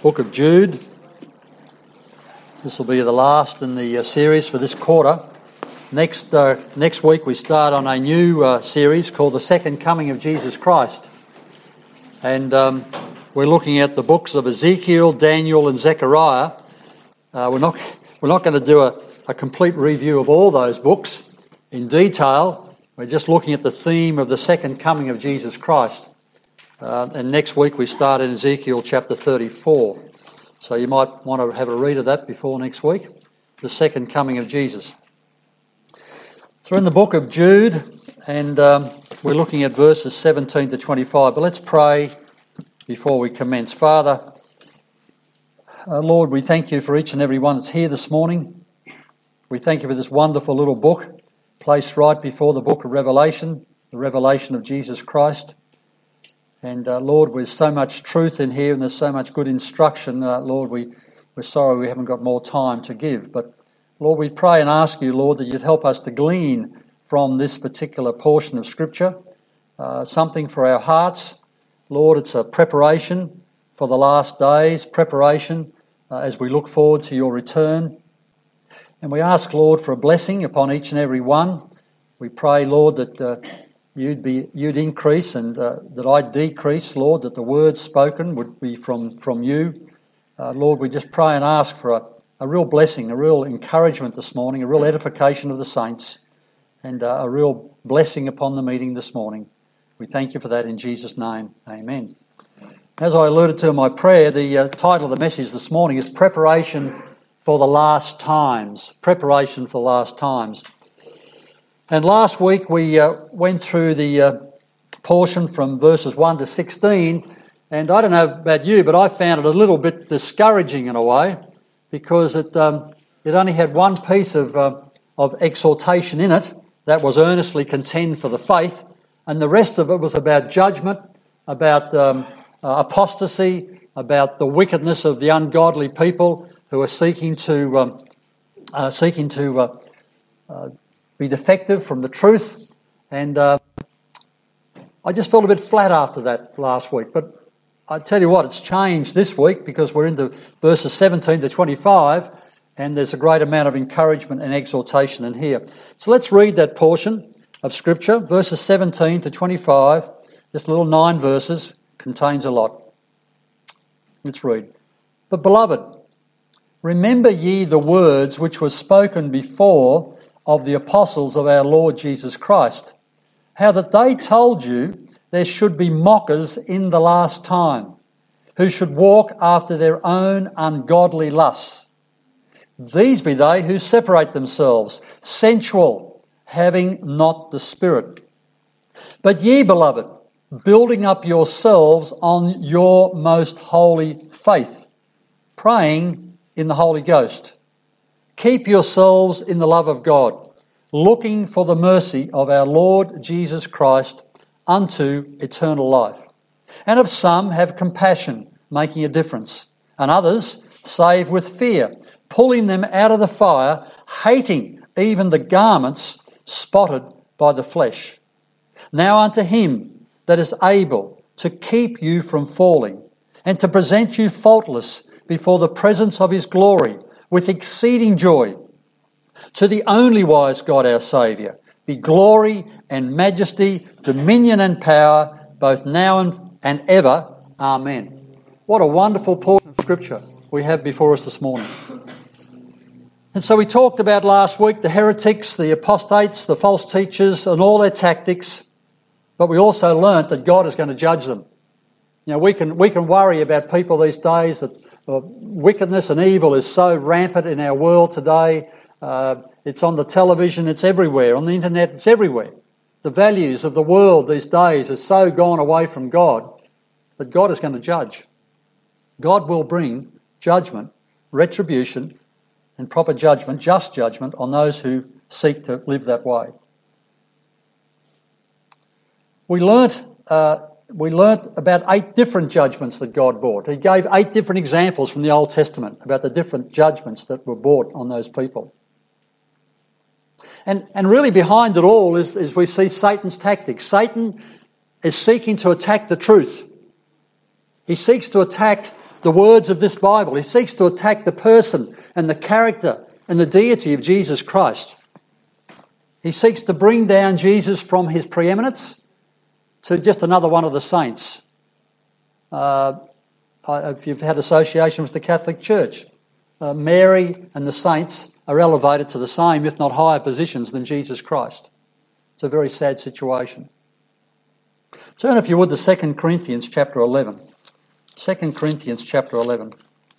book of Jude. This will be the last in the series for this quarter. Next week we start on a new series called The Second Coming of Jesus Christ. And we're looking at the books of Ezekiel, Daniel and Zechariah. We're not going to do a complete review of all those books in detail. We're just looking at the theme of the second coming of Jesus Christ. And next week we start in Ezekiel chapter 34. So you might want to have a read of that before next week. The second coming of Jesus. So we're in the book of Jude, and we're looking at verses 17 to 25. But let's pray before we commence. Father, Lord, we thank you for each and every one that's here this morning. We thank you for this wonderful little book placed right before the book of Revelation, the revelation of Jesus Christ. And Lord, there's so much truth in here and there's so much good instruction. Lord, we're sorry we haven't got more time to give. But Lord, we pray and ask you, Lord, that you'd help us to glean from this particular portion of Scripture something for our hearts. Lord, it's a preparation for the last days, preparation as we look forward to your return. And we ask, Lord, for a blessing upon each and every one. We pray, Lord, that you'd increase and that I decrease, Lord, that the words spoken would be from you. Lord, we just pray and ask for a real blessing, a real encouragement this morning, a real edification of the saints, and a real blessing upon the meeting this morning. We thank you for that in Jesus' name. Amen. As I alluded to in my prayer, the title of the message this morning is Preparation for the Last Times. Preparation for the Last Times. And last week we went through the portion from verses 1 to 16, and I don't know about you, but I found it a little bit discouraging in a way, because it only had one piece of exhortation in it, that was earnestly contend for the faith, and the rest of it was about judgment, about apostasy, about the wickedness of the ungodly people who are seeking to be defective from the truth. And I just felt a bit flat after that last week. But I tell you what, it's changed this week, because we're into verses 17 to 25, and there's a great amount of encouragement and exhortation in here. So let's read that portion of Scripture, verses 17 to 25, just a little 9 verses, contains a lot. Let's read. But beloved, remember ye the words which were spoken before of the apostles of our Lord Jesus Christ, how that they told you there should be mockers in the last time, who should walk after their own ungodly lusts. These be they who separate themselves, sensual, having not the Spirit. But ye, beloved, building up yourselves on your most holy faith, praying in the Holy Ghost. Keep yourselves in the love of God, looking for the mercy of our Lord Jesus Christ unto eternal life. And of some have compassion, making a difference, and others save with fear, pulling them out of the fire, hating even the garments spotted by the flesh. Now unto him that is able to keep you from falling, and to present you faultless before the presence of his glory, with exceeding joy. To the only wise God our Saviour be glory and majesty, dominion and power, both now and ever. Amen. What a wonderful portion of Scripture we have before us this morning. And so we talked about last week the heretics, the apostates, the false teachers and all their tactics, but we also learnt that God is going to judge them. You know, we can worry about people these days that wickedness and evil is so rampant in our world today. It's on the television, it's everywhere. On the internet, it's everywhere. The values of the world these days are so gone away from God that God is going to judge. God will bring judgment, retribution, and proper judgment, just judgment, on those who seek to live that way. We learnt about 8 different judgments that God brought. He gave 8 different examples from the Old Testament about the different judgments that were brought on those people. And really behind it all is we see Satan's tactics. Satan is seeking to attack the truth. He seeks to attack the words of this Bible. He seeks to attack the person and the character and the deity of Jesus Christ. He seeks to bring down Jesus from his preeminence to just another one of the saints. If you've had association with the Catholic Church, Mary and the saints are elevated to the same, if not higher positions than Jesus Christ. It's a very sad situation. Turn, if you would, to 2 Corinthians chapter 11. 2 Corinthians chapter 11.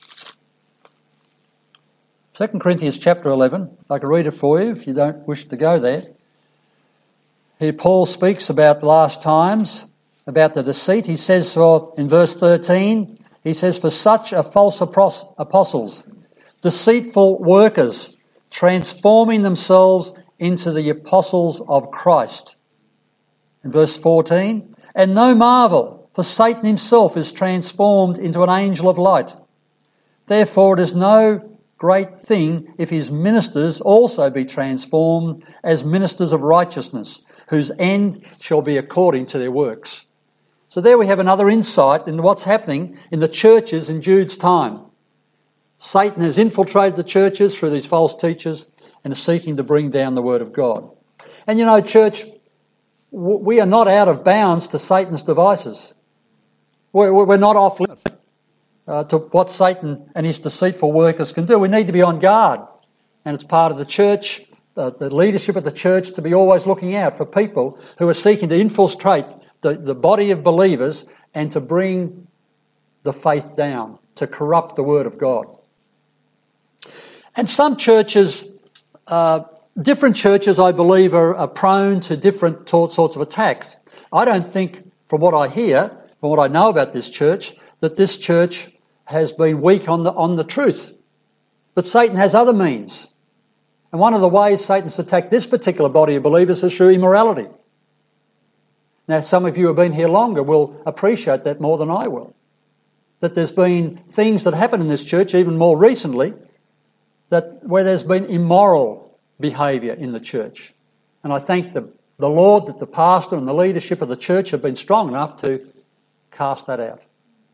2 Corinthians chapter 11. I can read it for you if you don't wish to go there. Here Paul speaks about the last times, about the deceit. He says in verse 13, he says, "For such are false apostles, deceitful workers, transforming themselves into the apostles of Christ." In verse 14, "And no marvel, for Satan himself is transformed into an angel of light. Therefore it is no great thing if his ministers also be transformed as ministers of righteousness, whose end shall be according to their works." So there we have another insight into what's happening in the churches in Jude's time. Satan has infiltrated the churches through these false teachers and is seeking to bring down the word of God. And you know, church, we are not out of bounds to Satan's devices. We're not off limits to what Satan and his deceitful workers can do. We need to be on guard. And it's part of the church, the leadership of the church, to be always looking out for people who are seeking to infiltrate the body of believers and to bring the faith down, to corrupt the word of God. And some churches, different churches, I believe, are prone to different sorts of attacks. I don't think, from what I hear, from what I know about this church, that this church has been weak on the truth. But Satan has other means. And one of the ways Satan's attacked this particular body of believers is through immorality. Now, some of you who have been here longer will appreciate that more than I will. That there's been things that happen in this church, even more recently, where there's been immoral behaviour in the church. And I thank the Lord that the pastor and the leadership of the church have been strong enough to cast that out,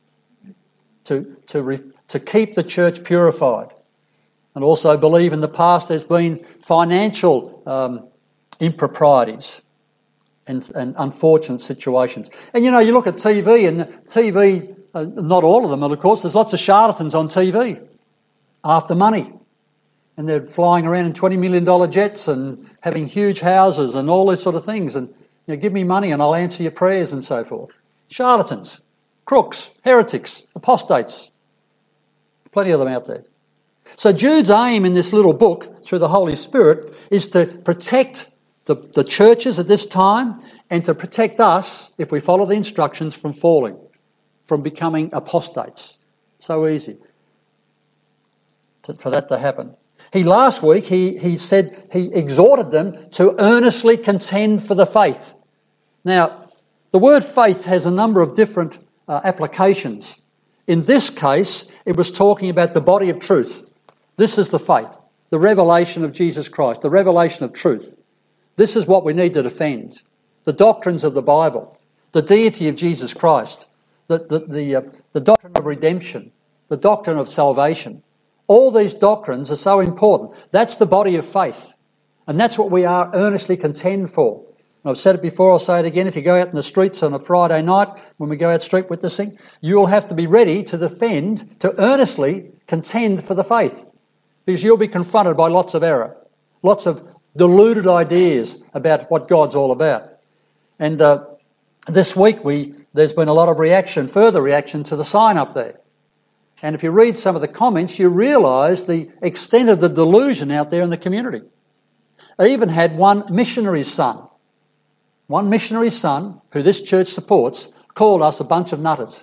to keep the church purified. And also believe in the past there's been financial improprieties and unfortunate situations. And you know, you look at TV, and TV, not all of them, of course, there's lots of charlatans on TV after money. And they're flying around in $20 million jets and having huge houses and all these sort of things. And, you know, give me money and I'll answer your prayers and so forth. Charlatans, crooks, heretics, apostates. Plenty of them out there. So Jude's aim in this little book, through the Holy Spirit, is to protect the churches at this time and to protect us, if we follow the instructions, from falling, from becoming apostates. So easy for that to happen. Last week he said, he exhorted them to earnestly contend for the faith. Now, the word faith has a number of different applications. In this case, it was talking about the body of truth. This is the faith, the revelation of Jesus Christ, the revelation of truth. This is what we need to defend. The doctrines of the Bible, the deity of Jesus Christ, the doctrine of redemption, the doctrine of salvation. All these doctrines are so important. That's the body of faith. And that's what we are earnestly contend for. And I've said it before, I'll say it again. If you go out in the streets on a Friday night, when we go out street witnessing, you'll have to be ready to defend, to earnestly contend for the faith. Because you'll be confronted by lots of error, lots of deluded ideas about what God's all about. And this week there's been a lot of further reaction to the sign up there. And if you read some of the comments, you realise the extent of the delusion out there in the community. I even had one missionary son who this church supports, called us a bunch of nutters.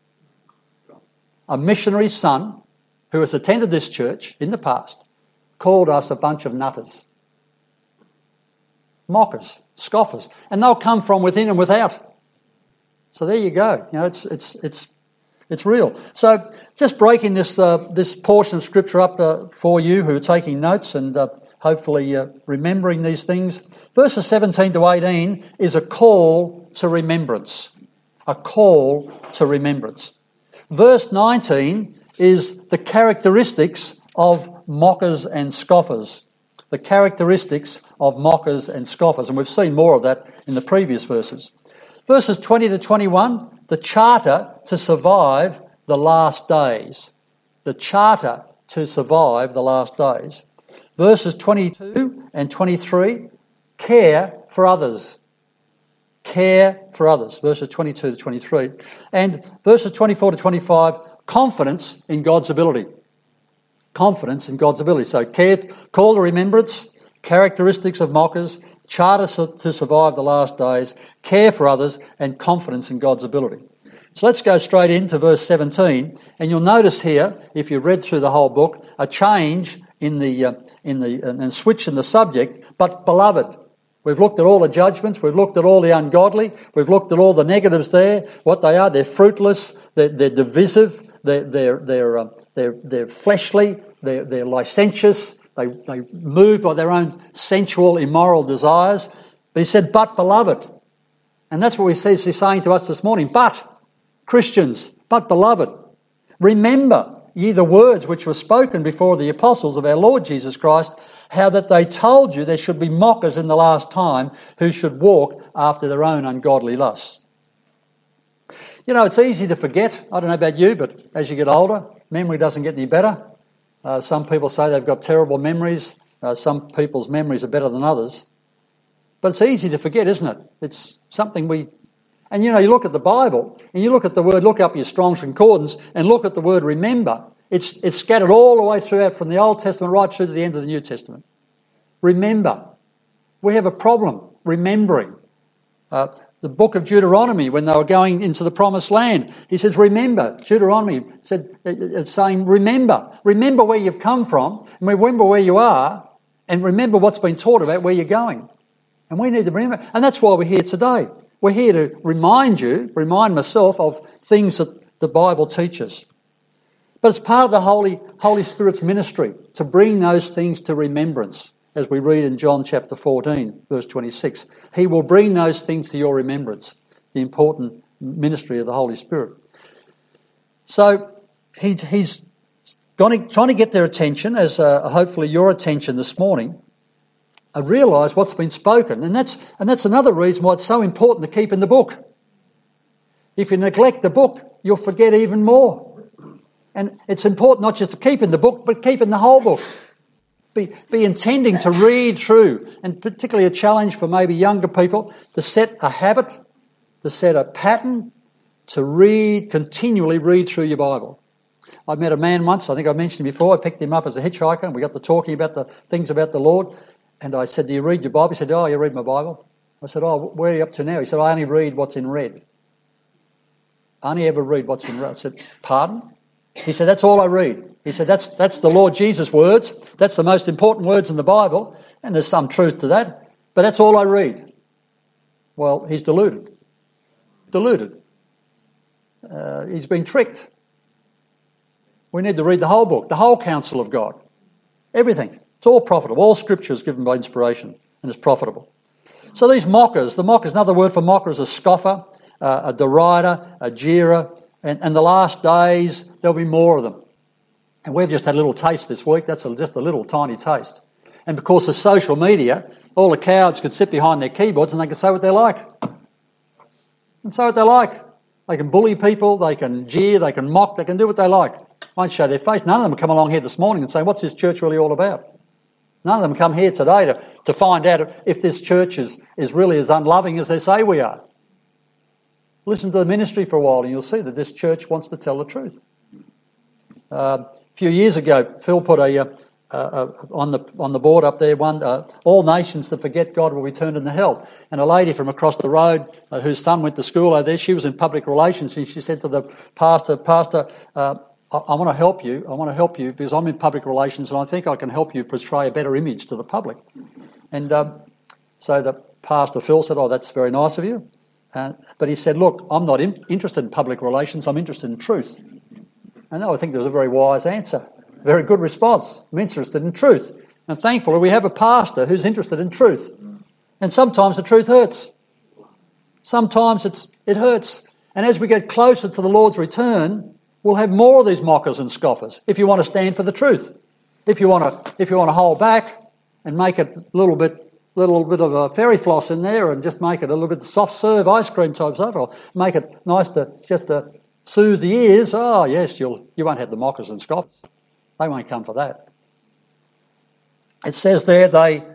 A missionary son who has attended this church in the past called us a bunch of nutters. Mockers, scoffers. And they'll come from within and without. So there you go. You know, it's real. So just breaking this portion of Scripture up for you who are taking notes and hopefully remembering these things. Verses 17 to 18 is a call to remembrance. A call to remembrance. Verse 19 is the characteristics of mockers and scoffers. The characteristics of mockers and scoffers. And we've seen more of that in the previous verses. Verses 20 to 21, the charter to survive the last days. The charter to survive the last days. Verses 22 and 23, care for others. Care for others. Verses 22 to 23. And verses 24 to 25, confidence in God's ability. Confidence in God's ability. So care, call to remembrance, characteristics of mockers, charter to survive the last days, care for others, and confidence in God's ability. So let's go straight into verse 17, and you'll notice here, if you've read through the whole book, a change and switch in the subject. But beloved, we've looked at all the judgments, we've looked at all the ungodly, we've looked at all the negatives there. What they are, they're fruitless, they're divisive, they're fleshly, they're licentious. They move by their own sensual, immoral desires. But he said, but beloved. And that's what he's saying to us this morning. But, Christians, but beloved, remember ye the words which were spoken before the apostles of our Lord Jesus Christ, how that they told you there should be mockers in the last time who should walk after their own ungodly lusts. You know, it's easy to forget. I don't know about you, but as you get older, memory doesn't get any better. Some people say they've got terrible memories. Some people's memories are better than others. But it's easy to forget, isn't it? It's something we... And you know, you look at the Bible, and you look at the word, look up your Strong's Concordance, and look at the word remember. It's scattered all the way throughout from the Old Testament right through to the end of the New Testament. Remember. We have a problem remembering. The book of Deuteronomy, when they were going into the promised land, he says, remember. Deuteronomy said, it's saying, remember. Remember where you've come from, and remember where you are, and remember what's been taught about where you're going. And we need to remember. And that's why we're here today. We're here to remind myself of things that the Bible teaches. But it's part of the Holy Spirit's ministry to bring those things to remembrance. As we read in John chapter 14, verse 26. He will bring those things to your remembrance, the important ministry of the Holy Spirit. So he's trying to get their attention, as hopefully your attention this morning, and realise what's been spoken. And that's another reason why it's so important to keep in the book. If you neglect the book, you'll forget even more. And it's important not just to keep in the book, but keep in the whole book. Be intending to read through, and particularly a challenge for maybe younger people, to set a habit, to set a pattern, to continually read through your Bible. I met a man once, I think I mentioned before, I picked him up as a hitchhiker, and we got to talking about the things about the Lord, and I said, do you read your Bible? He said, oh, you read my Bible. I said, oh, where are you up to now? He said, I only read what's in red. I only ever read what's in red. I said, pardon? He said, that's all I read. He said, that's the Lord Jesus' words. That's the most important words in the Bible. And there's some truth to that. But that's all I read. Well, he's deluded. He's been tricked. We need to read the whole book, the whole counsel of God. Everything. It's all profitable. All Scripture is given by inspiration and is profitable. So these mockers, another word for mocker is a scoffer, a derider, a jeerer. And the last days, there'll be more of them. And we've just had a little taste this week. That's just a little tiny taste. And because of social media, all the cowards could sit behind their keyboards and they can say what they like. And say what they like. They can bully people, they can jeer, they can mock, they can do what they like. Won't show their face. None of them come along here this morning and say, what's this church really all about? None of them come here today to find out if this church is really as unloving as they say we are. Listen to the ministry for a while and you'll see that this church wants to tell the truth. A few years ago, Phil put on the board up there, all nations that forget God will be turned into hell. And a lady from across the road whose son went to school over there, she was in public relations, and she said to the pastor, I want to help you because I'm in public relations and I think I can help you portray a better image to the public. And so the pastor Phil said, oh, that's very nice of you. But he said, look, I'm not interested in public relations, I'm interested in truth. And I think there was a very wise answer, very good response. I'm interested in truth. And thankfully we have a pastor who's interested in truth. And sometimes the truth hurts. Sometimes it hurts. And as we get closer to the Lord's return, we'll have more of these mockers and scoffers if you want to stand for the truth. If you want to hold back and make it a little bit of a fairy floss in there and just make it a little bit soft serve ice cream type stuff, or make it nice to soothe the ears, oh yes, you won't have the mockers and scoffers. They won't come for that. It says there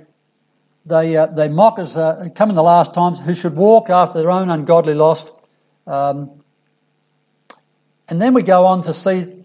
they mockers come in the last times who should walk after their own ungodly lust. And then we go on to see,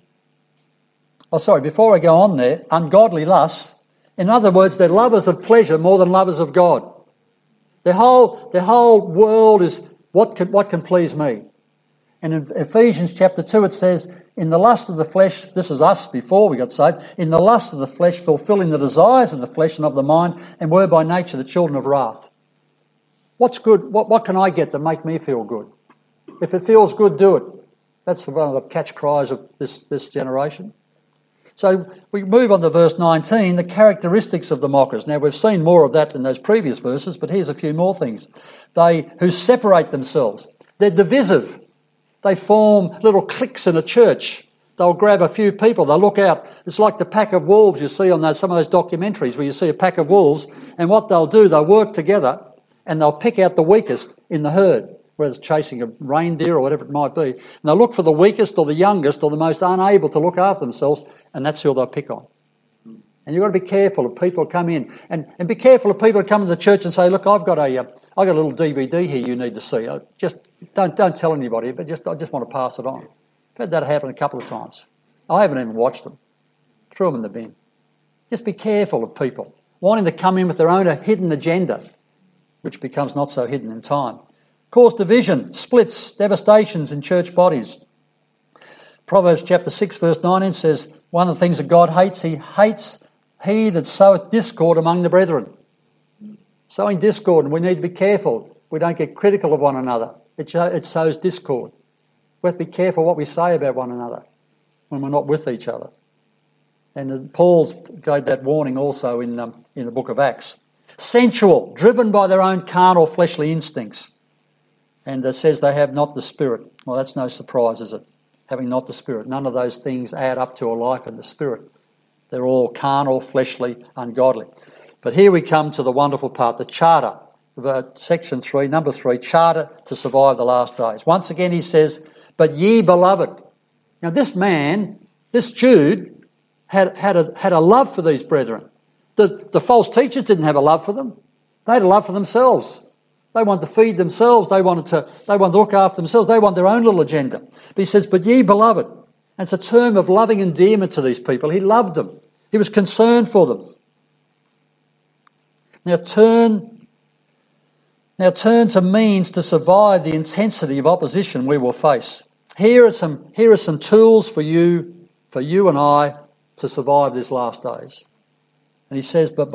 before I go on there, ungodly lusts. In other words, they're lovers of pleasure more than lovers of God. Their whole world is what can please me. And in Ephesians chapter 2 it says, in the lust of the flesh, this is us before we got saved, in the lust of the flesh, fulfilling the desires of the flesh and of the mind, and were by nature the children of wrath. What's good? What can I get to make me feel good? If it feels good, do it. That's one of the catch cries of this generation. So we move on to verse 19, the characteristics of the mockers. Now we've seen more of that in those previous verses, but here's a few more things. They who separate themselves. They're divisive. They form little cliques in a church. They'll grab a few people. They'll look out. It's like the pack of wolves you see on some of those documentaries where you see a pack of wolves, and what they'll do, they'll work together and they'll pick out the weakest in the herd, whether it's chasing a reindeer or whatever it might be. And they'll look for the weakest or the youngest or the most unable to look after themselves, and that's who they'll pick on. And you've got to be careful of people who come in. And be careful of people who come to the church and say, look, I've got a little DVD here you need to see. Just don't tell anybody, but I just want to pass it on. I've had that happen a couple of times. I haven't even watched them. Threw them in the bin. Just be careful of people wanting to come in with their own hidden agenda, which becomes not so hidden in time. Cause division, splits, devastations in church bodies. Proverbs chapter 6 verse 19 says, one of the things that God hates, he hates he that soweth discord among the brethren. Sowing discord, and we need to be careful. We don't get critical of one another. It sows discord. We have to be careful what we say about one another when we're not with each other. And Paul gave that warning also in the book of Acts. Sensual, driven by their own carnal fleshly instincts. And it says they have not the Spirit. Well, that's no surprise, is it? Having not the Spirit. None of those things add up to a life in the Spirit. They're all carnal, fleshly, ungodly. But here we come to the wonderful part, the charter. Section 3, number 3, charter to survive the last days. Once again he says, but ye beloved. Now this man, this Jude, had a love for these brethren. The false teachers didn't have a love for them. They had a love for themselves. They wanted to feed themselves. They wanted to look after themselves. They want their own little agenda. But he says, but ye beloved. And it's a term of loving endearment to these people. He loved them. He was concerned for them. Now turn to means to survive the intensity of opposition we will face. Here are some tools for you and I to survive these last days. And he says, but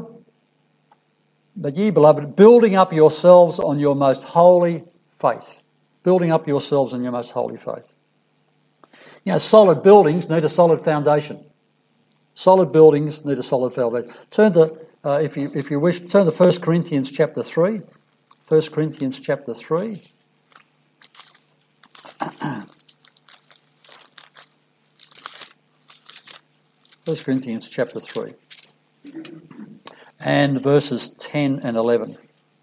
ye beloved, building up yourselves on your most holy faith. Building up yourselves on your most holy faith. You know, solid buildings need a solid foundation. Solid buildings need a solid foundation. Turn to, if you wish, turn to 1 Corinthians chapter 3. 1 Corinthians chapter 3. 1 Corinthians chapter 3. And verses 10 and 11.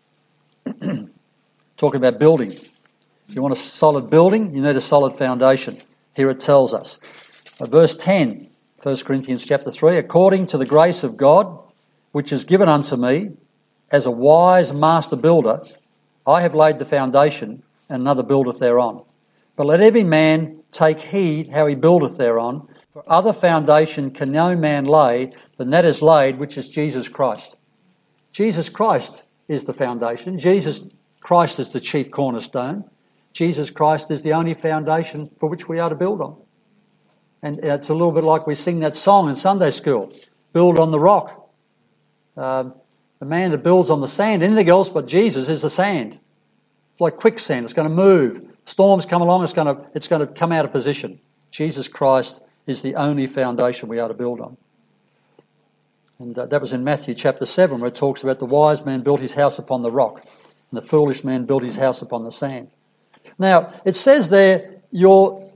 Talking about building. If you want a solid building, you need a solid foundation. Here it tells us. Verse 10, 1 Corinthians chapter 3, according to the grace of God, which is given unto me, as a wise master builder, I have laid the foundation, and another buildeth thereon. But let every man take heed how he buildeth thereon, for other foundation can no man lay than that is laid, which is Jesus Christ. Jesus Christ is the foundation. Jesus Christ is the chief cornerstone. Jesus Christ is the only foundation for which we are to build on. And it's a little bit like we sing that song in Sunday school, build on the rock. The man that builds on the sand, anything else but Jesus is the sand. It's like quicksand, it's going to move. Storms come along, it's going to come out of position. Jesus Christ is the only foundation we are to build on. And that was in Matthew chapter 7 where it talks about the wise man built his house upon the rock and the foolish man built his house upon the sand. Now, it says there, your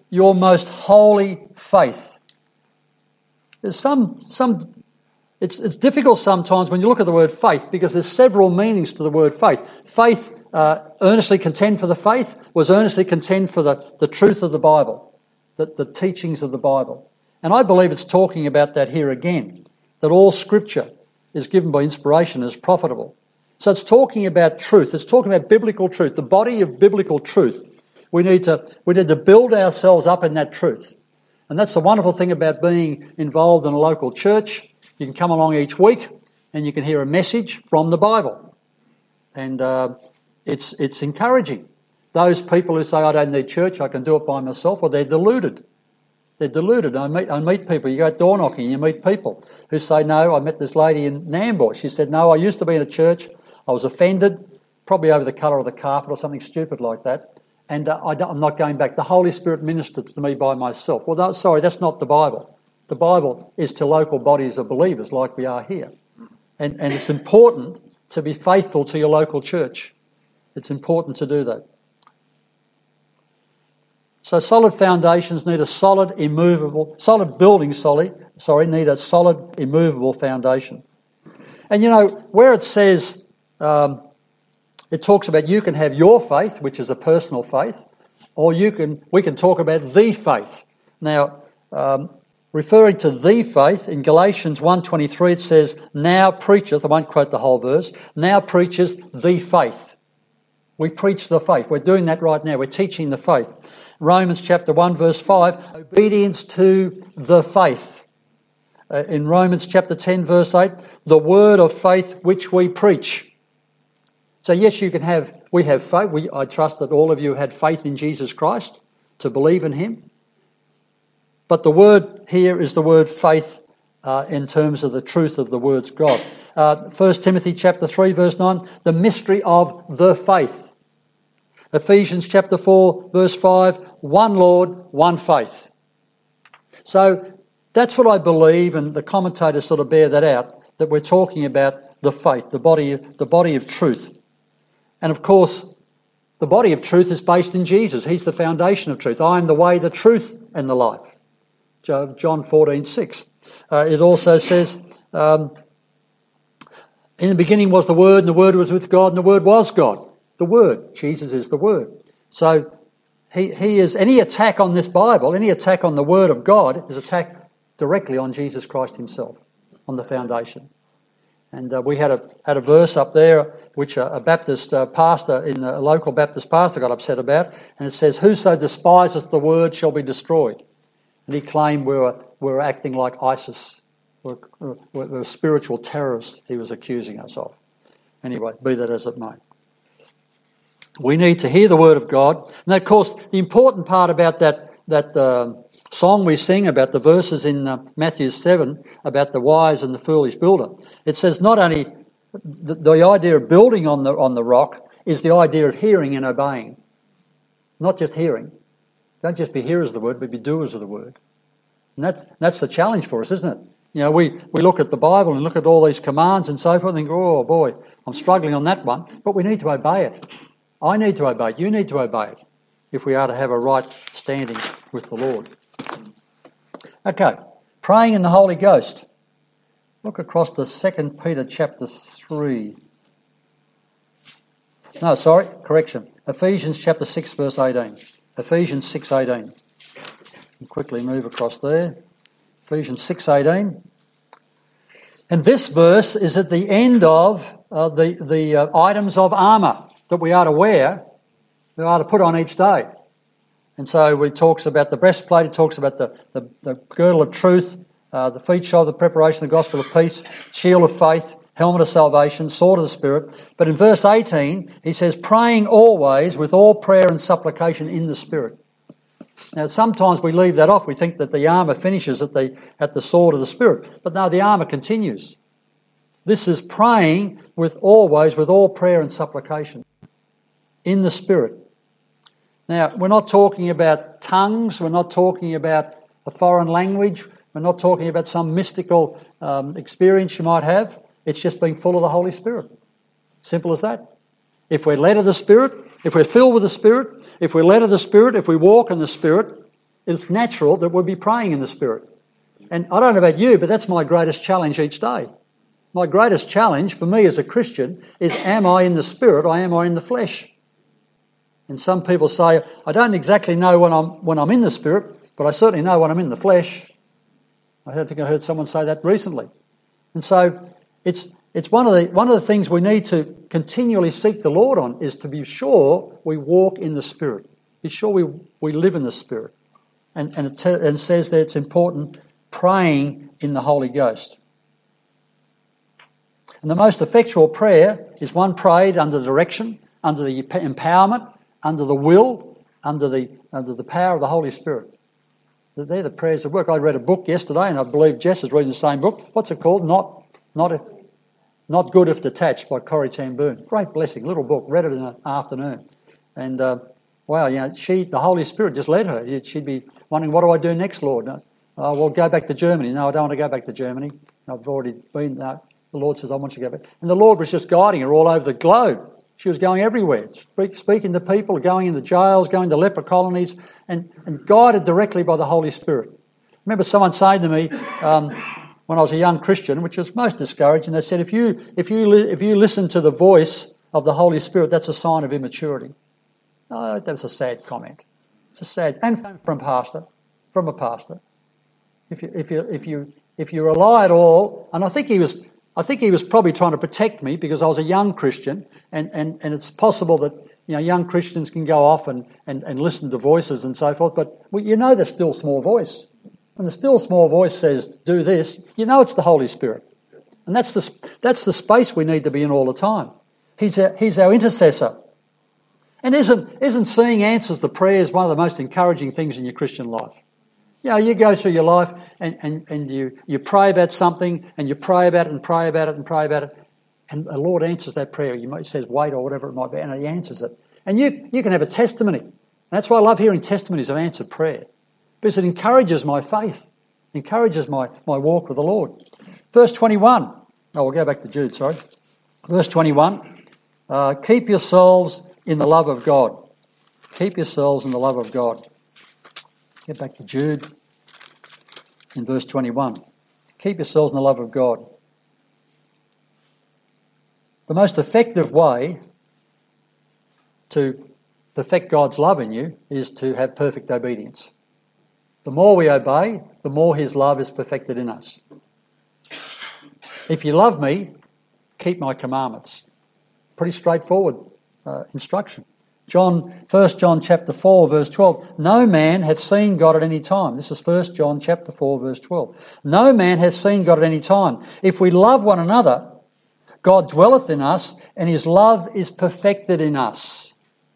your most holy faith. There's it's difficult sometimes when you look at the word faith because there's several meanings to the word faith. Faith, earnestly contend for the faith, was earnestly contend for the truth of the Bible, the teachings of the Bible. And I believe it's talking about that here again, that all Scripture is given by inspiration as profitable. So it's talking about truth. It's talking about biblical truth, the body of biblical truth. We need to build ourselves up in that truth. And that's the wonderful thing about being involved in a local church. You can come along each week and you can hear a message from the Bible. And it's encouraging. Those people who say, I don't need church, I can do it by myself, well, they're deluded. They're deluded. I meet people, you go door knocking, you meet people who say, no, I met this lady in Nambour. She said, no, I used to be in a church, I was offended, probably over the colour of the carpet or something stupid like that, and I'm not going back. The Holy Spirit ministered to me by myself. Well, no, sorry, that's not the Bible. The Bible is to local bodies of believers like we are here. And it's important to be faithful to your local church. It's important to do that. So solid foundations need a solid buildings need a solid, immovable foundation. And you know, where it says, it talks about you can have your faith, which is a personal faith, or we can talk about the faith. Now, referring to the faith, in Galatians 1:23 it says, now preacheth, I won't quote the whole verse, now preaches the faith. We preach the faith. We're doing that right now. We're teaching the faith. Romans chapter 1 verse 5, obedience to the faith. In Romans chapter 10 verse 8, the word of faith which we preach. So yes, we have faith. I trust that all of you had faith in Jesus Christ to believe in him. But the word here is the word faith in terms of the truth of the words of God. 1 Timothy chapter 3 verse 9, the mystery of the faith. Ephesians chapter 4 verse 5, one Lord, one faith. So that's what I believe, and the commentators sort of bear that out, that we're talking about the faith, the body of truth. And of course, the body of truth is based in Jesus. He's the foundation of truth. I am the way, the truth, and the life. John 14:6. It also says, in the beginning was the Word, and the Word was with God, and the Word was God. The Word. Jesus is the Word. So he is, any attack on this Bible, any attack on the Word of God is attack directly on Jesus Christ himself, on the foundation. And we had a verse up there which a Baptist pastor, a local Baptist pastor got upset about, and it says, whoso despiseth the Word shall be destroyed. And he claimed we were acting like ISIS. We were spiritual terrorists he was accusing us of. Anyway, be that as it may. We need to hear the word of God. And of course, the important part about that song we sing, about the verses in Matthew 7, about the wise and the foolish builder, it says not only the idea of building on the rock is the idea of hearing and obeying. Not just hearing. Don't just be hearers of the word, but be doers of the word. And that's the challenge for us, isn't it? You know, we look at the Bible and look at all these commands and so forth and think, oh boy, I'm struggling on that one. But we need to obey it. I need to obey it. You need to obey it if we are to have a right standing with the Lord. Okay, praying in the Holy Ghost. Look across to 2 Peter chapter 3. No, sorry, correction. Ephesians chapter 6 verse 18. Ephesians 6:18. I'll quickly move across there. Ephesians 6:18. And this verse is at the end of the items of armour that we are to wear, we are to put on each day. And so it talks about the breastplate, it talks about the girdle of truth, the feet shoulder, the preparation of the gospel of peace, shield of faith, helmet of salvation, sword of the Spirit. But in verse 18, he says, praying always with all prayer and supplication in the Spirit. Now, sometimes we leave that off. We think that the armour finishes at the sword of the Spirit. But no, the armour continues. This is praying with all prayer and supplication in the Spirit. Now, we're not talking about tongues. We're not talking about a foreign language. We're not talking about some mystical experience you might have. It's just being full of the Holy Spirit. Simple as that. If we're led of the Spirit, if we're filled with the Spirit, if we're led of the Spirit, if we walk in the Spirit, it's natural that we'll be praying in the Spirit. And I don't know about you, but that's my greatest challenge each day. My greatest challenge for me as a Christian is, am I in the Spirit or am I in the flesh? And some people say, I don't exactly know when I'm in the Spirit, but I certainly know when I'm in the flesh. I think I heard someone say that recently. And so it's one of the things we need to continually seek the Lord on, is to be sure we walk in the Spirit. Be sure we live in the Spirit. And it says that it's important praying in the Holy Ghost. And the most effectual prayer is one prayed under the direction, under the empowerment, under the will, under the power of the Holy Spirit. They're the prayers that work. I read a book yesterday, and I believe Jess is reading the same book. What's it called? Not Good If Detached by Corrie ten Boom. Great blessing, little book. Read it in an afternoon. And wow, the Holy Spirit just led her. She'd be wondering, what do I do next, Lord? Well, go back to Germany. No, I don't want to go back to Germany. I've already been. The Lord says, I want you to go back. And the Lord was just guiding her all over the globe. She was going everywhere, speaking to people, going into jails, going to leper colonies, and guided directly by the Holy Spirit. I remember someone saying to me when I was a young Christian, which was most discouraging, they said, if you listen to the voice of the Holy Spirit, that's a sign of immaturity. Oh, that was a sad comment. It's a sad, and from a pastor. If you rely at all, and I think he was probably trying to protect me because I was a young Christian, and it's possible that young Christians can go off and listen to voices and so forth, but the still small voice. When the still small voice says, do this, it's the Holy Spirit. And that's the space we need to be in all the time. He's our intercessor. And isn't seeing answers to prayers one of the most encouraging things in your Christian life? You go through your life and you pray about something, and you pray about it and pray about it and pray about it, and the Lord answers that prayer. He says wait or whatever it might be, and He answers it. And you can have a testimony. And that's why I love hearing testimonies of answered prayer, because it encourages my faith, encourages my walk with the Lord. Verse 21. We'll go back to Jude, sorry. Verse 21. Keep yourselves in the love of God. Keep yourselves in the love of God. Get back to Jude in verse 21. Keep yourselves in the love of God. The most effective way to perfect God's love in you is to have perfect obedience. The more we obey, the more His love is perfected in us. If you love me, keep my commandments. Pretty straightforward instruction. 1 John chapter 4 verse 12. No man hath seen God at any time. This is 1 John chapter 4 verse 12. No man hath seen God at any time. If we love one another, God dwelleth in us, and His love is perfected in us.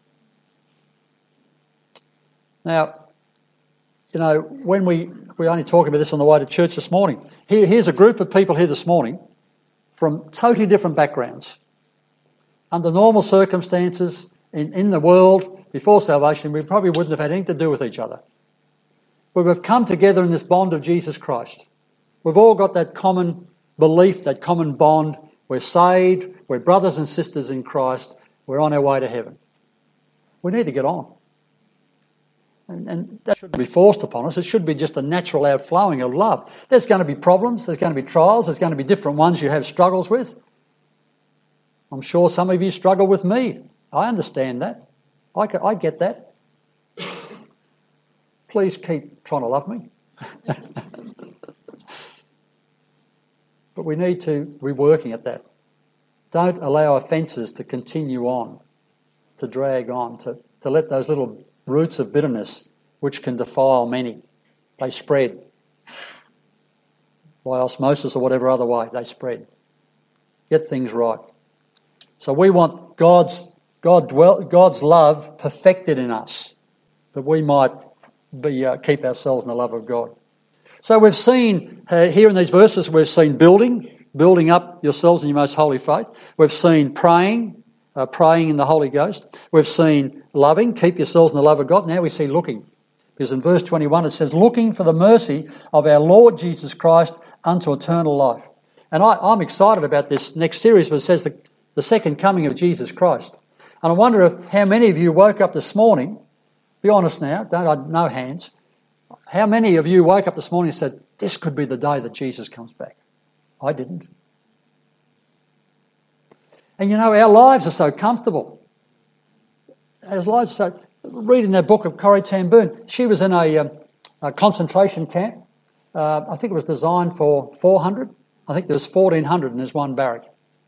Now, when we only talked about this on the way to church this morning. Here's a group of people here this morning from totally different backgrounds. Under normal circumstances, in the world, before salvation, we probably wouldn't have had anything to do with each other. But we've come together in this bond of Jesus Christ. We've all got that common belief, that common bond. We're saved, we're brothers and sisters in Christ, we're on our way to heaven. We need to get on. And that shouldn't be forced upon us. It should be just a natural outflowing of love. There's going to be problems, there's going to be trials, there's going to be different ones you have struggles with. I'm sure some of you struggle with me. I understand that. I get that. Please keep trying to love me. But we need to be working at that. Don't allow offences to continue on, to drag on, to let those little roots of bitterness, which can defile many, they spread. By osmosis or whatever other way, they spread. Get things right. So we want God's love perfected in us, that we might keep ourselves in the love of God. So we've seen, here in these verses, we've seen building up yourselves in your most holy faith. We've seen praying in the Holy Ghost. We've seen loving, keep yourselves in the love of God. Now we see looking. Because in verse 21 it says, looking for the mercy of our Lord Jesus Christ unto eternal life. And I'm excited about this next series, but it says the second coming of Jesus Christ. And I wonder how many of you woke up this morning, be honest now, no hands, How many of you woke up this morning and said, this could be the day that Jesus comes back? I didn't. And our lives are so comfortable. Our lives are so... Reading that book of Corrie ten Boom, she was in a concentration camp. I think it was designed for 400. I think there was 1,400 in this one barrack.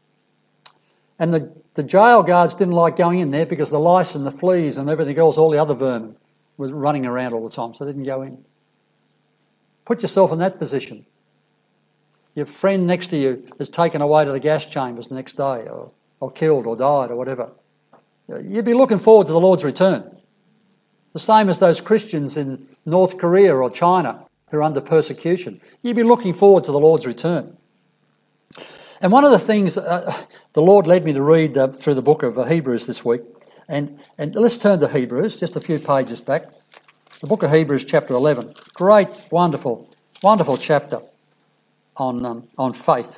And the jail guards didn't like going in there because the lice and the fleas and everything else, all the other vermin, was running around all the time, so they didn't go in. Put yourself in that position. Your friend next to you is taken away to the gas chambers the next day, or killed or died or whatever. You'd be looking forward to the Lord's return. The same as those Christians in North Korea or China who are under persecution. You'd be looking forward to the Lord's return. And one of the things the Lord led me to read through the book of Hebrews this week, and let's turn to Hebrews, just a few pages back. The book of Hebrews, chapter 11. Great, wonderful, wonderful chapter on faith.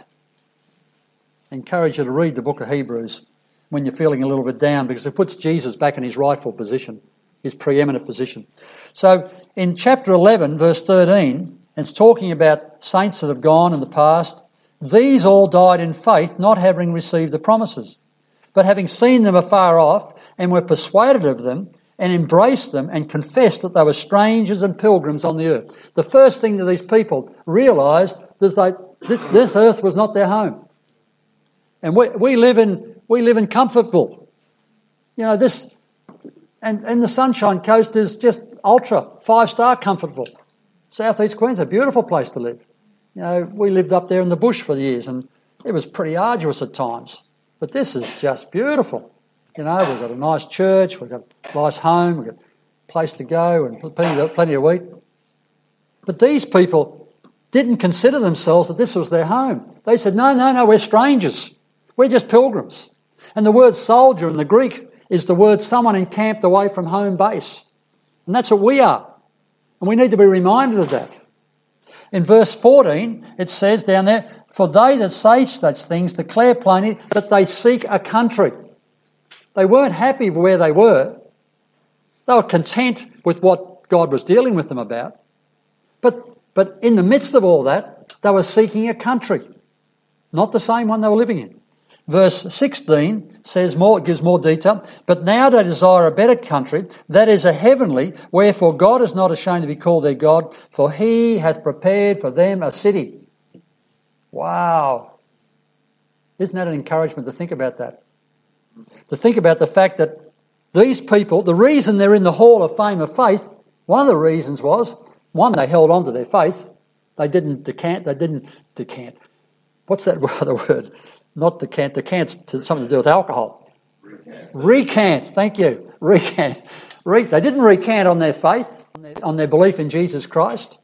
I encourage you to read the book of Hebrews when you're feeling a little bit down, because it puts Jesus back in his rightful position, his preeminent position. So in chapter 11, verse 13, it's talking about saints that have gone in the past. These all died in faith, not having received the promises, but having seen them afar off, and were persuaded of them, and embraced them, and confessed that they were strangers and pilgrims on the earth. The first thing that these people realised is that this earth was not their home. And we live in Comfortville. This, and the Sunshine Coast is just ultra 5-star Comfortville. South East Queensland, a beautiful place to live. We lived up there in the bush for years, and it was pretty arduous at times. But this is just beautiful. We've got a nice church, we've got a nice home, we've got a place to go, and plenty of wheat. But these people didn't consider themselves that this was their home. They said, no, we're strangers. We're just pilgrims. And the word soldier in the Greek is the word someone encamped away from home base. And that's what we are. And we need to be reminded of that. In verse 14, it says down there, for they that say such things declare plainly that they seek a country. They weren't happy where they were. They were content with what God was dealing with them about. But in the midst of all that, they were seeking a country, not the same one they were living in. Verse 16 says more, it gives more detail. But now they desire a better country, that is a heavenly, wherefore God is not ashamed to be called their God, for he hath prepared for them a city. Wow. Isn't that an encouragement to think about that? To think about the fact that these people, the reason they're in the Hall of Fame of Faith, one of the reasons was, one, they held on to their faith. They didn't decant. What's that other word? Not decant. Decant's something to do with alcohol. Recant. Thank you. Recant. They didn't recant on their faith, on their belief in Jesus Christ.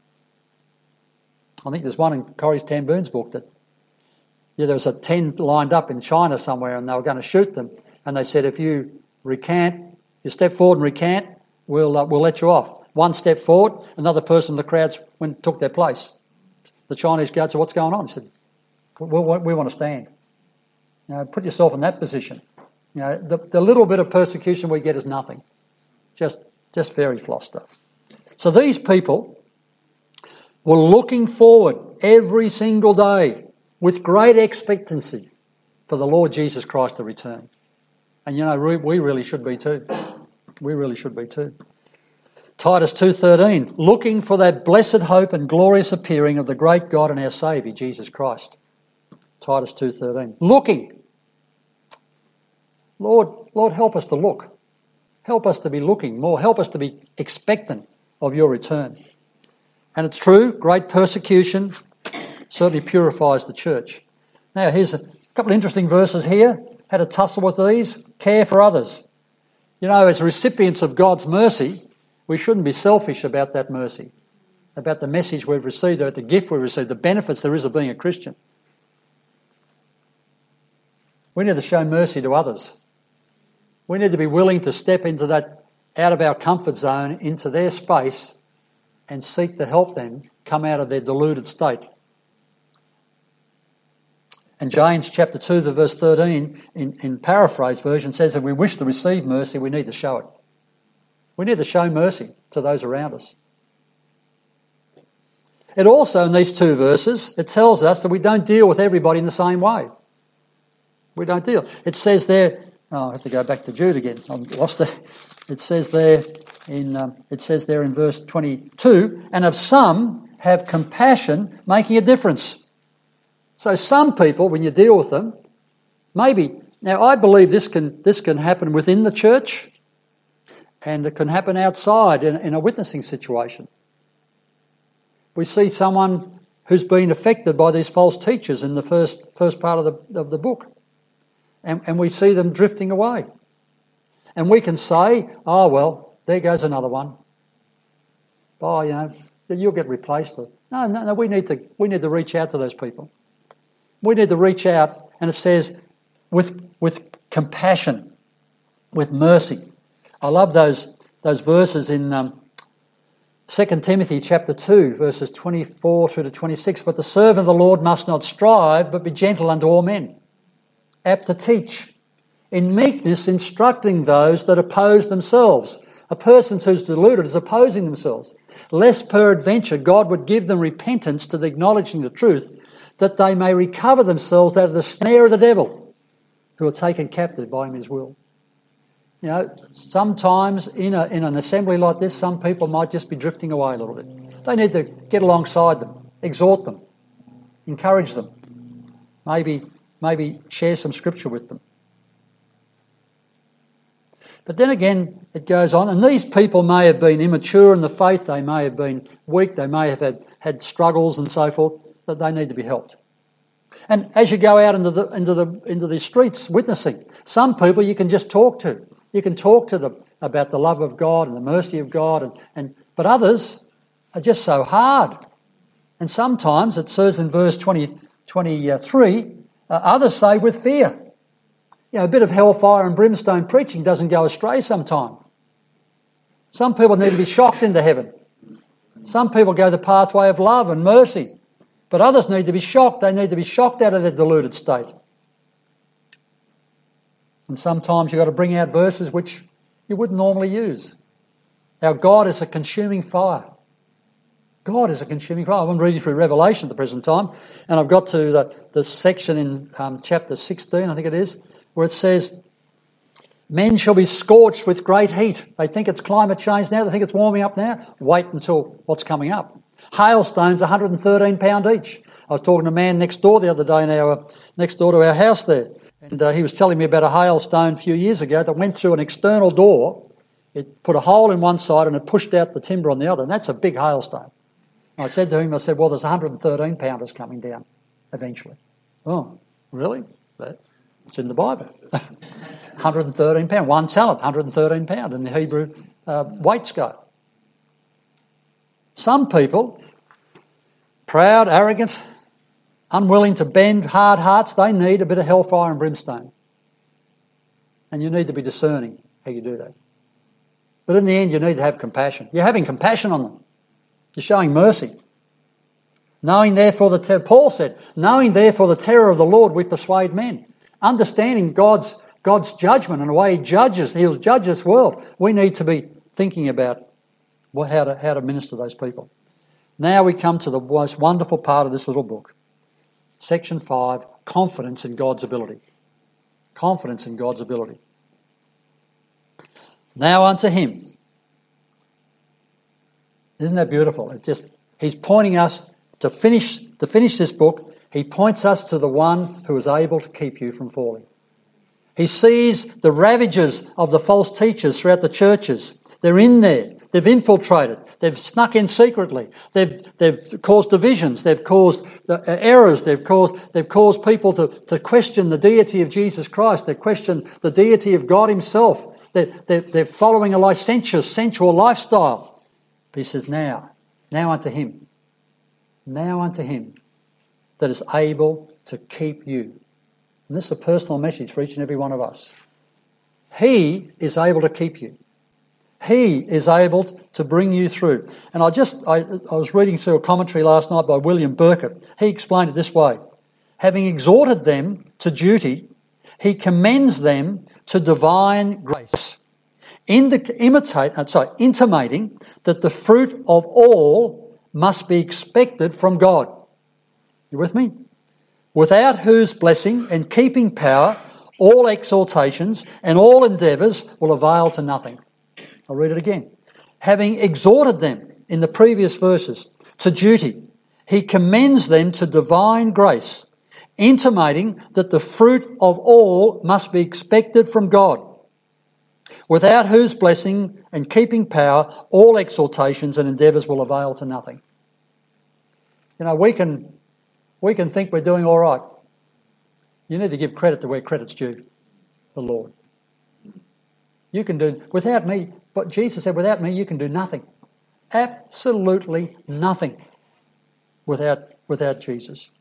I think there's one in Corrie ten Boom's book that there was 10 lined up in China somewhere, and they were going to shoot them. And they said, if you recant, you step forward and recant, we'll let you off. One step forward, another person in the crowds took their place. The Chinese guard said, what's going on? He said, we want to stand. Put yourself in that position. The little bit of persecution we get is nothing. Just fairy floss stuff. So these people were looking forward every single day with great expectancy for the Lord Jesus Christ to return. And we really should be too. We really should be too. Titus 2:13, looking for that blessed hope and glorious appearing of the great God and our Saviour, Jesus Christ. Titus 2:13. Looking. Lord, help us to look. Help us to be looking more. Help us to be expectant of your return. And it's true, great persecution certainly purifies the church. Now, here's a couple of interesting verses here. Had to tussle with these. Care for others. As recipients of God's mercy, we shouldn't be selfish about that mercy, about the message we've received, about the gift we've received, the benefits there is of being a Christian. We need to show mercy to others. We need to be willing to step into that, out of our comfort zone, into their space, and seek to help them come out of their deluded state. And James chapter 2, the verse 13, in paraphrased version, says if we wish to receive mercy, we need to show it. We need to show mercy to those around us. It also, in these two verses, it tells us that we don't deal with everybody in the same way. We don't deal. It says there, I have to go back to Jude again. I've lost it. It says there in verse 22, and of some have compassion, making a difference. So some people, when you deal with them, maybe, now I believe this can happen within the church, and it can happen outside in a witnessing situation. We see someone who's been affected by these false teachers in the first part of the book, and we see them drifting away. And we can say, oh, well, there goes another one. Oh, you'll get replaced. No, we need to reach out to those people. We need to reach out, and it says, with compassion, with mercy. I love those verses in 2 Timothy chapter 2, verses 24 through to 26. But the servant of the Lord must not strive, but be gentle unto all men, apt to teach, in meekness instructing those that oppose themselves. A person who's deluded is opposing themselves. Lest peradventure God would give them repentance to the acknowledging the truth, that they may recover themselves out of the snare of the devil, who are taken captive by him his will. Sometimes in an assembly like this, some people might just be drifting away a little bit. They need to get alongside them, exhort them, encourage them, maybe share some scripture with them. But then again, it goes on, and these people may have been immature in the faith, they may have been weak, they may have had struggles and so forth, that they need to be helped. And as you go out into the streets witnessing, some people you can just talk to. You can talk to them about the love of God and the mercy of God, but others are just so hard. And sometimes it says in verse 23, others say with fear. A bit of hellfire and brimstone preaching doesn't go astray sometime. Some people need to be shocked into heaven. Some people go the pathway of love and mercy. But others need to be shocked. They need to be shocked out of their deluded state. And sometimes you've got to bring out verses which you wouldn't normally use. Our God is a consuming fire. God is a consuming fire. I'm reading through Revelation at the present time, and I've got to the section in chapter 16, I think it is, where it says, men shall be scorched with great heat. They think it's climate change now. They think it's warming up now. Wait until what's coming up. Hailstones, 113 pound each. I was talking to a man next door the other day, next door to our house there, and he was telling me about a hailstone a few years ago that went through an external door. It put a hole in one side and it pushed out the timber on the other, and that's a big hailstone. And I said to him, well, there's 113 pounders coming down eventually. Oh, really? It's in the Bible. 113 pound, 1 talent, 113 pound in the Hebrew weight scale. Some people, proud, arrogant, unwilling to bend, hard hearts, they need a bit of hellfire and brimstone. And you need to be discerning how you do that. But in the end, you need to have compassion. You're having compassion on them. You're showing mercy. Knowing therefore Paul said, knowing therefore the terror of the Lord, we persuade men. Understanding God's judgment and the way He'll judge this world. We need to be thinking about how to minister to those people. Now we come to the most wonderful part of this little book. Section 5, confidence in God's ability. Confidence in God's ability. Now unto Him. Isn't that beautiful? He's pointing us to finish this book. He points us to the one who is able to keep you from falling. He sees the ravages of the false teachers throughout the churches. They're in there. They've infiltrated. They've snuck in secretly. They've caused divisions. They've caused errors. They've caused people to question the deity of Jesus Christ. They question the deity of God Himself. They're following a licentious, sensual lifestyle. But He says, now unto Him. Now unto Him that is able to keep you. And this is a personal message for each and every one of us. He is able to keep you. He is able to bring you through. And I was reading through a commentary last night by William Burkett. He explained it this way. Having exhorted them to duty, he commends them to divine grace, intimating that the fruit of all must be expected from God. You with me? Without whose blessing and keeping power, all exhortations and all endeavours will avail to nothing. I'll read it again. Having exhorted them in the previous verses to duty, he commends them to divine grace, intimating that the fruit of all must be expected from God, without whose blessing and keeping power, all exhortations and endeavours will avail to nothing. You know, we can think we're doing all right. You need to give credit to where credit's due, the Lord. You can do, without me, but Jesus said, without me you can do nothing. Absolutely nothing without Jesus.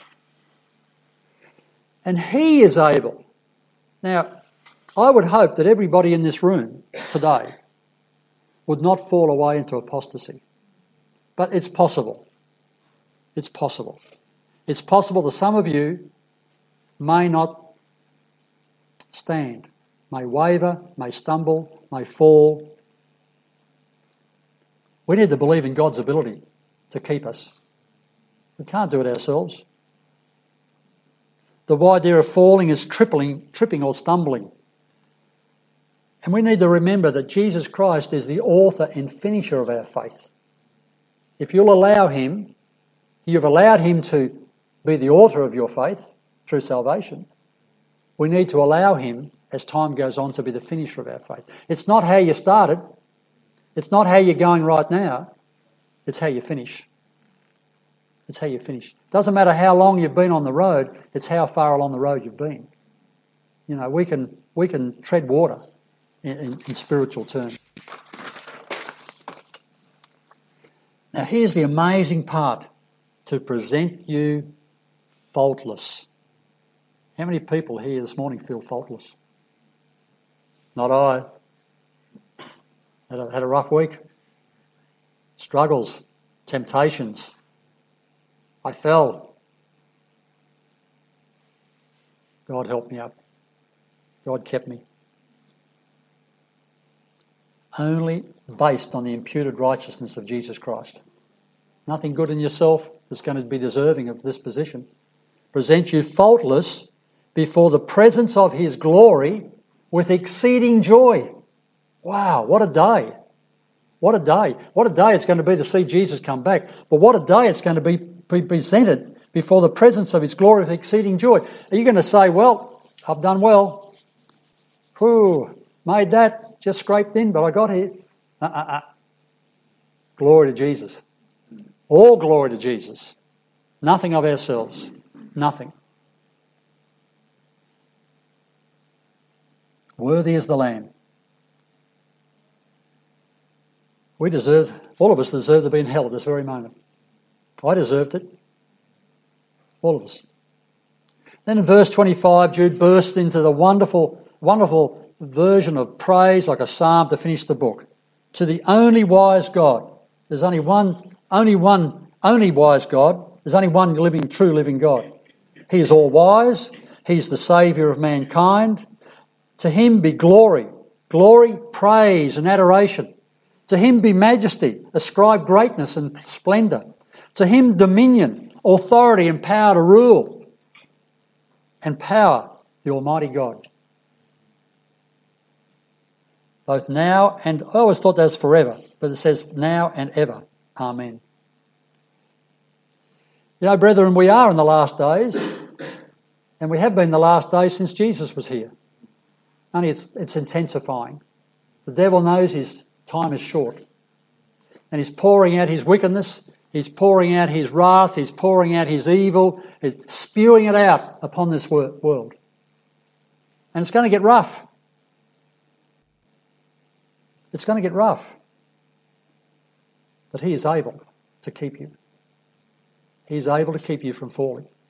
And he is able. Now, I would hope that everybody in this room today would not fall away into apostasy. But it's possible. It's possible. It's possible that some of you may not stand, may waver, may stumble, may fall. We need to believe in God's ability to keep us. We can't do it ourselves. The idea of falling is tripping or stumbling. And we need to remember that Jesus Christ is the author and finisher of our faith. If you'll allow him, you've allowed him to be the author of your faith through salvation. We need to allow him, as time goes on, to be the finisher of our faith. It's not how you started. It's not how you're going right now. It's how you finish. It's how you finish. Doesn't matter how long you've been on the road, it's how far along the road you've been. You know, we can tread water in spiritual terms. Now here's the amazing part. To present you faultless. How many people here this morning feel faultless? Not I. Had a rough week. Struggles, temptations. I fell. God helped me up. God kept me. Only based on the imputed righteousness of Jesus Christ. Nothing good in yourself is going to be deserving of this position. Present you faultless before the presence of his glory with exceeding joy. Wow, what a day. What a day. What a day it's going to be to see Jesus come back. But what a day it's going to be presented before the presence of his glory with exceeding joy. Are you going to say, well, I've done well. Whew, made that, just scraped in, but I got here. Glory to Jesus. All glory to Jesus. Nothing of ourselves. Nothing. Worthy is the Lamb. All of us deserve to be in hell at this very moment. I deserved it. All of us. Then in verse 25, Jude bursts into the wonderful, wonderful version of praise like a psalm to finish the book. To the only wise God. There's only one wise God. There's only one true living God. He is all wise. He's the Saviour of mankind. To him be glory, praise and adoration. To him be majesty, ascribe greatness and splendour. To him dominion, authority and power to rule. And power, the Almighty God. Both now and, I always thought that was forever, but it says now and ever. Amen. You know, brethren, we are in the last days, and we have been the last days since Jesus was here. Only it's intensifying. The devil knows his time is short. And he's pouring out his wickedness, he's pouring out his wrath, he's pouring out his evil, he's spewing it out upon this world. And it's going to get rough. It's going to get rough. But he is able to keep you. He is able to keep you from falling.